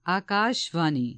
आकाशवाणी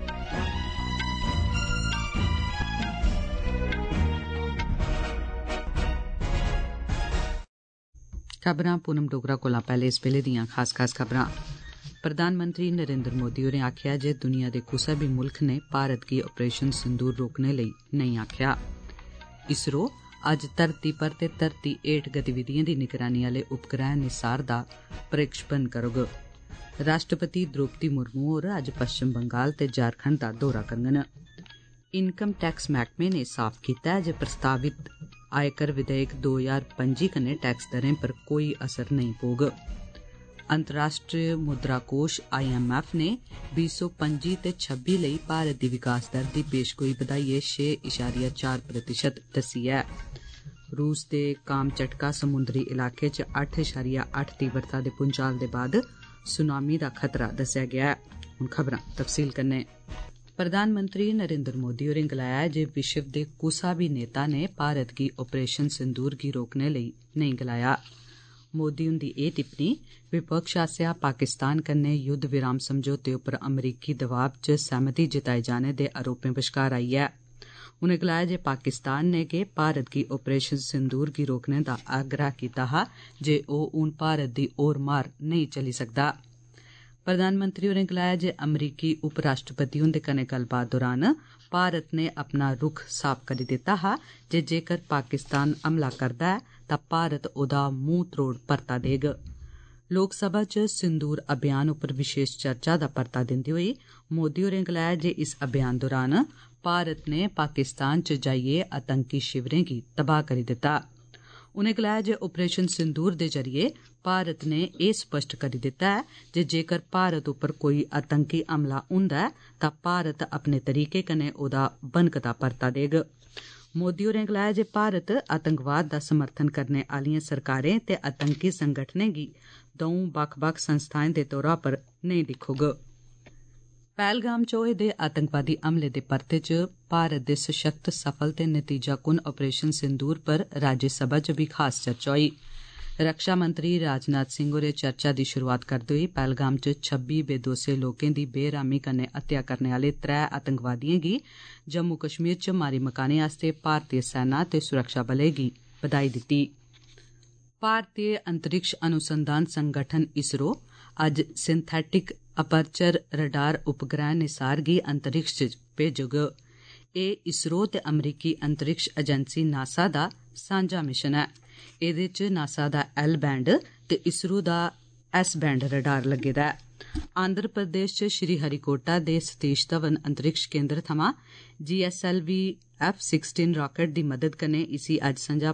खबरां पूनम डोगरा कोला पैहले इस वेले दियां खास खबरां। प्रधानमंत्री नरेंद्र मोदी होरें आखेआ जे दुनिया दे कुसै बी मुल्ख ने भारत गी ऑपरेशन सिंदूर रोकने लेई नेईं आखेआ। इसरो अज्ज धरती पर ते धरती हेठ गतिविधिएं दी निगरानी आह्ले उपग्रह निसार दा प्रक्षेपण करोग। राष्ट्रपति द्रौपदी मुर्मू होर अज्ज पश्चिम बंगाल ते झारखंड दा दौरा करङन। इनकम टैक्स मैह्कमे ने साफ कीता ऐ जे प्रस्तावित आयकर विधेयक 2025 कन्नै टैक्स दरें पर कोई असर नेईं पौग। अंतर्राष्ट्रीय मुद्रा कोष IMF ने 2025 ते 26 लेई भारत दी विकास दर दी पेशगोई बधाइयै 6.4% दस्सी ऐ। रूस दे कामचटका समुंदरी इलाके च 8.8 तीव्रता दे भूंचाल दे बाद सुनामी दा खतरा दस्सेआ गेआ ऐ। हुण खबरां तफसील कन्नै। प्रधानमंत्री नरेंद्र मोदी होरें गलाया ऐ जे विश्व दे कुसा बी नेता ने भारत गी ऑपरेशन सिंदूर गी रोकने लेई नेईं गलाया। मोदी हुंदी एह् टिप्पणी विपक्ष आसेआ पाकिस्तान कन्नै युद्ध विराम समझौते उप्पर अमरीकी दबाव च सहमति जताए जाने दे आरोपें बश्कार आई ऐ। उनें गलाया जे पाकिस्तान ने गै भारत गी ऑपरेशन सिंदूर गी रोकने दा आग्रह कीता हा जे ओह् हून भारत दी होर मार नेईं चली सकदा। प्रधानमंत्री होरें गलाया जे अमरीकी उप राष्ट्रपति हुंदे कन्नै गल्लबात दौरान भारत ने अपना रुख साफ करी दित्ता हा जे जेकर पाकिस्तान हमला करदा ऐ तां भारत ओह्दा मूंह त्रोड़ परता देग। लोकसभा च सिंदूर अभियान उप्पर विशेष चर्चा दा परता दिंदे होई मोदी होरें गलाया जे इस अभियान दौरान भारत ने पाकिस्तान च जाइयै आतंकी शिविरें गी तबाह करी दित्ता। उनें गलाया जे ऑपरेशन सिंदूर दे जरिए भारत ने एह् स्पष्ट करी दित्ता ऐ जे जेकर भारत उप्पर कोई आतंकी हमला हुंदा ऐ तां भारत अपने तरीके कन्नै ओह्दा बनकदा परता देग। मोदी होरें गलाया जे भारत आतंकवाद दा समर्थन करने आह्लिएं सरकारें ते आतंकी संगठनें गी दौं बक्ख-बक्ख संस्थाएं दे तौरा पर नेईं दिक्खोग। पहलगाम च होए दे आतंकवादी हमले दे परते च भारत दे सशक्त सफल ते नतीजाकुन ऑपरेशन सिंदूर पर राज्यसभा च भी खास चर्चा होई। रक्षा मंत्री राजनाथ सिंह होरें चर्चा दी शुरुआत करदे होई पहलगाम च 26 बेदोसे लोकें दी बेरहमी कन्नै हत्या करने आह्ले 3 आतंकवादिएं गी जम्मू कश्मीर च मारी मकाने आस्तै भारतीय सेना ते सुरक्षा बलें गी बधाई दित्ती। भारतीय अंतरिक्ष अनुसंधान संगठन इसरो अज्ज सिंथेटिक अपर्चर रडार उपग्रह निसार गी अंतरिक्ष च भेजोग। एह् इसरो ते अमरीकी अंतरिक्ष एजेंसी नासा दा सांझा मिशन ऐ। एह्दे च नासा दा L बैंड ते इसरो दा S बैंड रडार लग्गे दा ऐ। आंध्र प्रदेश च श्रीहरिकोटा दे सतीश धवन अंतरिक्ष केंद्र थमां GSLV F-16 राकेट दी मदद कन्नै इसी अज्ज संझा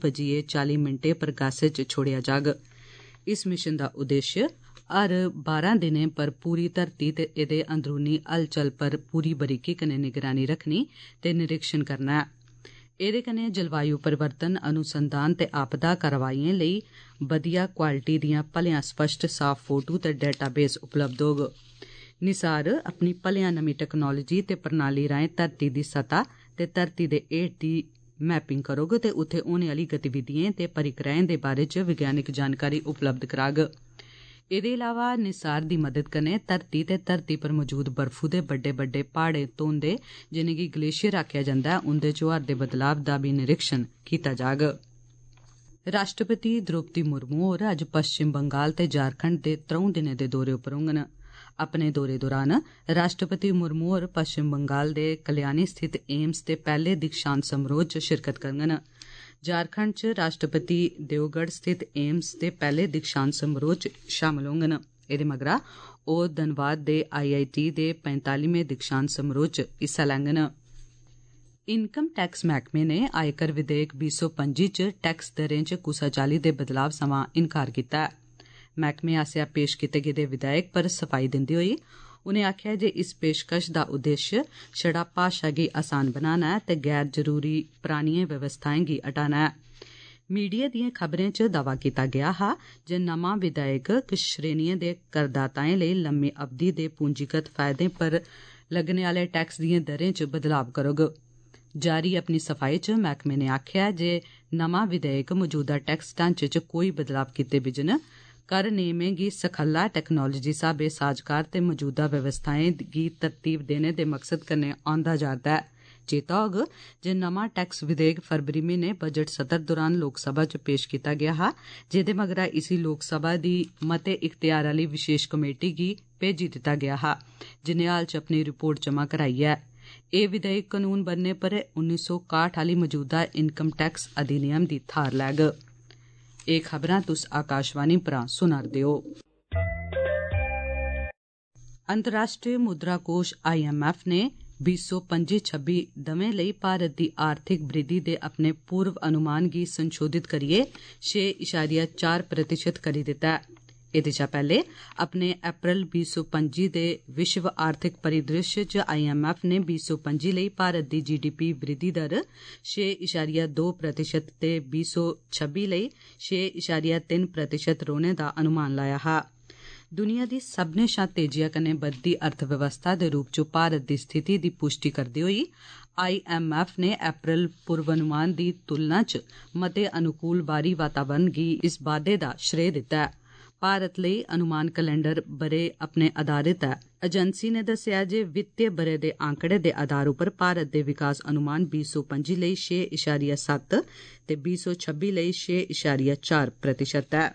5:40 पर गासै च छोड़ेआ जाग। इस मिशन दा उद्देश्य हर 12 दिनें पर पूरी धरती ते एह्दे अंदरूनी हलचल पर पूरी बरीकी कन्नै निगरानी रखनी ते निरीक्षण करना ऐ। एह्दे कन्नै जलवायु परिवर्तन अनुसंधान ते आपदा कारवाइएं लेई बधिया क्वालिटी दियां भलेआं स्पष्ट साफ फोटो ते डेटाबेस उपलब्ध होग। निसार अपनी भलेआं नमीं टैक्नोलोजी ते प्रणाली राएं धरती दी सतह ते धरती दे हेठ दी मैपिंग करोग ते उत्थे होने आह्ली गतिविधिएं ते परिक्रियाएं दे बारे च विज्ञानिक जानकारी उपलब्ध कराग। एह्दे अलावा निसार दी मदद कन्नै धरती ते धरती पर मौजूद बर्फू दे बड्डे बड्डे प्हाड़े धोंदे जिनेंगी ग्लेशियर आखेआ जंदा ऐ उंदे च होआ'रदे बदलाव दा बी निरीक्षण कीता जाग। राष्ट्रपति द्रौपदी मुर्मू होर अज्ज पश्चिम बंगाल ते झारखंड दे 3 दिनें दे दौरे उप्पर होङन। अपने दौरे दौरान राष्ट्रपति मुर्मू होर पश्चिम बंगाल दे कल्याणी स्थित एम्स दे पैह्ले दीक्षांत समारोह च शिरकत करङन। झारखंड च राष्ट्रपति देवगढ़ स्थित एम्स दे पैह्ले दीक्षांत समारोह च शामल होङन। एह्दे मगरा ओह् धनबाद दे IIT दे 45वें दीक्षांत समारोह च हिस्सा लैङन। इनकम टैक्स मैह्कमे ने आयकर विधेयक 2025 च टैक्स दरें च कुसा चाल्ली दे बदलाव समां इनकार कीता ऐ। मैह्कमे आसेआ पेश कीते गेदे विधेयक पर सफाई दिंदे होई उनें आखेआ जे इस पेशकश दा उद्देश्य छड़ा भाशा गी आसान बनाना ऐ ते गैर जरूरी परानिएं व्यवस्थाएं गी हटाना ऐ। मीडिया दिएं खबरें च दावा कीता गेआ हा जे नमां विधेयक किश श्रेणिएं दे करदाताएं लेई लम्मी अवधि दे पूंजीगत फायदें पर लगने आह्ले टैक्स दिएं दरें च बदलाव करोग। जारी अपनी सफाई च मैह्कमे ने आखेआ जे नमां विधेयक मौजूदा टैक्स ढांचे च कोई बदलाव कीते बिजन कर नियमें गी सखल्ला टैक्नोलोजी स्हाबे साजगार ते मौजूदा व्यवस्थाएं गी तरतीब देने दे मकसद कन्नै आंदा जा'रदा ऐ। चेता होग जे नमां टैक्स विधेयक फरवरी म्हीने बजट सत्र दौरान लोकसभा च पेश कीता गेआ हा, जेदे मगरा इसी लोकसभा दी मते इख्तियार आली विशेष कमेटी गी भेजी दित्ता गेआ हा, जिन्ने हाल च अपनी रिपोर्ट जमा कराई ऐ। एह् विधेयक कानून बनने पर 1961 आली मौजूदा इनकम टैक्स अधिनियम दी थाहर लैग। एह् खबरां तुस आकाशवाणी परा सुना'रदे ओ। अंतर्राष्ट्रीय मुद्रा कोष IMF ने 2025-26 दमें लेई भारत दी आर्थिक वृद्धि दे अपने पूर्व अनुमान गी संशोधित करियै 6.4% करी दित्ता ऐ। एह्दे शा पैह्ले अपने अप्रैल 2025 दे विश्व आर्थिक परिदृश्य च IMF ने 2025 लेई भारत दी GDP वृद्धि दर 6.2% ते 2026 लेई 6.3% रौह्ने दा अनुमान लाया हा। दुनिया दी सब्भनें शा तेजिया कन्नै बधदी अर्थव्यवस्था दे रूप च भारत दी स्थिति दी पुष्टि करदे होई IMF ने अप्रैल पूर्वानुमान दी तुलना च मते अनुकूल बाह्री वातावरण गी इस बाद्दे दा श्रेय दित्ता ऐ। भारत लेई अनुमान कैलेंडर ब'रे अपने आधारित ऐ। एजेंसी ने दस्सेआ जे वित्तीय ब'रे दे आंकड़े दे आधार उप्पर भारत दे विकास अनुमान 2025 लेई 6.7 ते 2026 लेई 6.4% ऐ।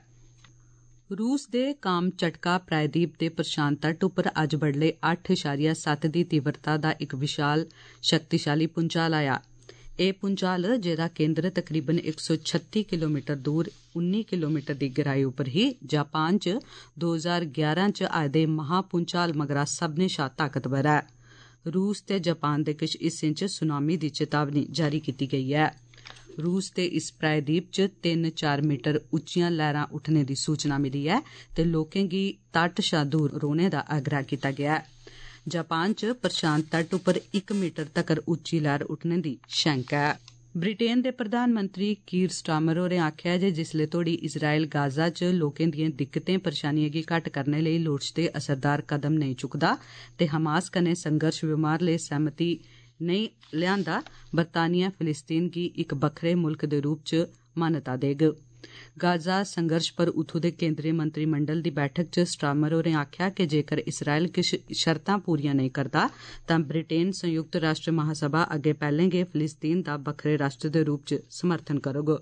रूस दे कामचटका प्रायद्वीप दे प्रशांत तट उप्पर अज्ज बडले 8.7 दी तीव्रता दा इक विशाल शक्तिशाली भूंचाल आया। एह् भूंचाल, जेह्दा केंद्र तकरीबन 136 किलोमीटर दूर 19 किलोमीटर दी गैहराई उप्पर ही, जापान च 2011 च आए दे महा भूंचाल मगरा सभनें शा ताकतवर ऐ। रूस ते जापान दे किश हिस्सें च सुनामी दी चेतावनी जारी कीती गेई ऐ। रूस दे इस प्रायद्वीप च 3-4 मीटर उच्चियां लैहरां उठने दी सूचना मिली ऐ ते लोकें गी तट शा दूर रौह्ने दा आग्रह कीता गेआ ऐ। जापान च प्रशांत तट उप्पर 1 मीटर तक्कर उच्ची लैह्र उठने दी शैंका ऐ। ब्रिटेन दे प्रधानमंत्री कीर स्टारमर होरें आखेआ जे जिसले तोड़ी इजराइल गाजा च लोकें दिएं दिक्कतें परेशानिएं गी घट्ट करने लेई लोड़चदे असरदार कदम नेईं चुकदा ते हमास कन्नै संघर्ष विराम लेई सैह्मति नेईं लेआंदा, बरतानिया फिलिस्तीन गी इक बक्खरे मुल्ख दे रूप च मान्यता देग। गाजा संघर्ष पर उत्थू दे केंद्रीय मंत्रिमंडल दी बैठक च स्टारमर होरें आखेआ कि जेकर इसराइल किश शर्तां पूरियां नेईं करदा तां ब्रिटेन संयुक्त राष्ट्र महासभा अग्गें पैह्लें गै फिलिस्तीन दा बक्खरे राष्ट्र दे रूप च समर्थन करोग।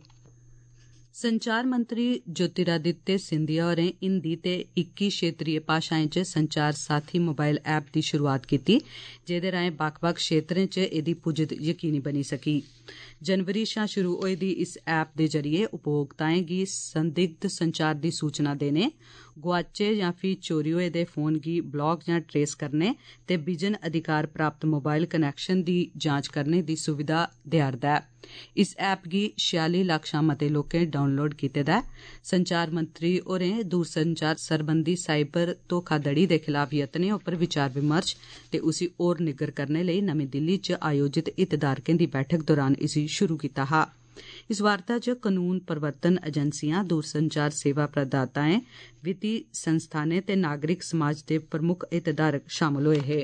संचार मंत्री ज्योतिरादित्य सिंधिया होरें हिंदी ते 21 क्षेत्रीय भाषाएं च संचार साथी मोबाइल ऐप दी शुरुआत कीती, जेह्दे राएं बक्ख-बक्ख क्षेत्रें च एह्दी पुज्ज यकीनी बनी सकी। जनवरी शा शुरू होई दी इस ऐप दे जरिए उपभोक्ताएं गी संदिग्ध संचार दी सूचना देने, गोआचे जां फ्ही चोरी होए दे फोन गी ब्लाक जां ट्रेस करने ते बिजन अधिकार प्राप्त मोबाइल कनैक्शन दी जांच करने दी सुविधा देआ'रदा ऐ। इस ऐप गी 46 लक्ख शा मते लोकें डाउनलोड कीते दा ऐ। संचार मंत्री होरें दूरसंचार सरबंधी साइबर धोखाधड़ी दे खिलाफ यत्नें उप्पर विचार विमर्श ते उसी होर निग्गर करने लेई नमीं दिल्ली च आयोजित हितधारकें दी बैठक दौरान इसी शुरू कीता हा। इस वार्ता च कानून प्रवर्तन एजेंसियां, दूरसंचार सेवा प्रदाताएं, वित्ती संस्थानें ते नागरिक समाज दे प्रमुख हितधारक शामल होए हे।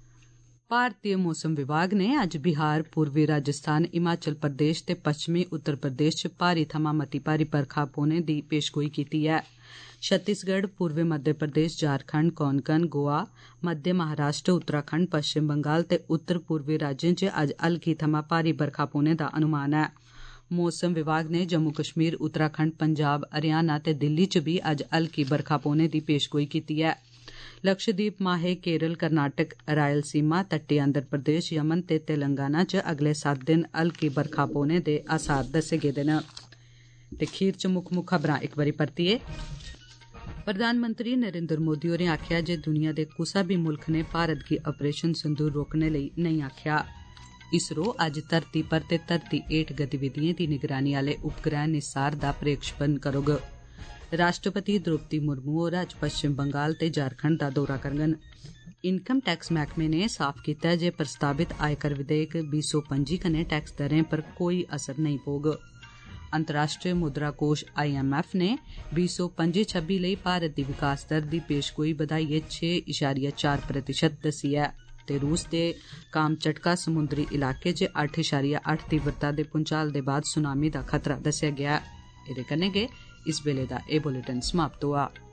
भारतीय मौसम विभाग ने अज्ज बिहार, पूर्वी राजस्थान, हिमाचल प्रदेश ते पच्छमी उत्तर प्रदेश च भारी थमां मती भारी बरखा पौने दी पेशगोई कीती ऐ। छत्तीसगढ़, पूर्वी मध्य प्रदेश, झारखंड, कोंकण, गोवा, मध्य महाराष्ट्र, उत्तराखंड, पश्चिम बंगाल ते उत्तर पूर्वी राज्यें च अज्ज हल्की थमां भारी बरखा पौने दा अनुमान ऐ। मौसम विभाग ने जम्मू कश्मीर, उत्तराखंड, पंजाब, हरियाणा ते दिल्ली च बी अज्ज हल्की बरखा पौने दी पेशगोई कीती ऐ। लक्षद्वीप, माहे, केरल, कर्नाटक, रायलसीमा, तटी आंध्र प्रदेश, यमन ते तेलंगाना च अगले 7 दिन हल्की बरखा पौने दे आसार दस्से गेदे न। ते खीर च मुक्ख खबरां इक बारी परतियै। प्रधानमंत्री नरेंद्र मोदी होरें आखेआ जे दुनिया दे कुसै बी मुल्ख ने भारत गी ऑपरेशन सिंदूर रोकने लेई नेईं आखेआ। इसरो अज्ज धरती पर ते धरती हेठ गतिविधिएं दी निगरानी आह्ले उपग्रह निसार दा प्रक्षेपण करोग। राष्ट्रपति द्रौपदी मुर्मू होर अज्ज पश्चिम बंगाल ते झारखंड दा दौरा करङन। इनकम टैक्स मैह्कमे ने साफ कीता ऐ जे प्रस्तावित आयकर विधेयक 2025 कन्नै टैक्स दरें पर कोई असर नेईं पौग। अंतर्राष्ट्रीय मुद्रा कोष IMF ने 2025-26 लेई भारत दी विकास दर दी पेशगोई बधाइयै 6.4% दस्सी ऐ ते रूस दे कामचटका समुंदरी इलाके च 8.8 तीव्रता दे भूंचाल दे बाद सुनामी दा खतरा दस्सेआ गेआ ऐ। एह्दे कन्नै गै इस बेले दा एह् बुलेटिन समाप्त होआ।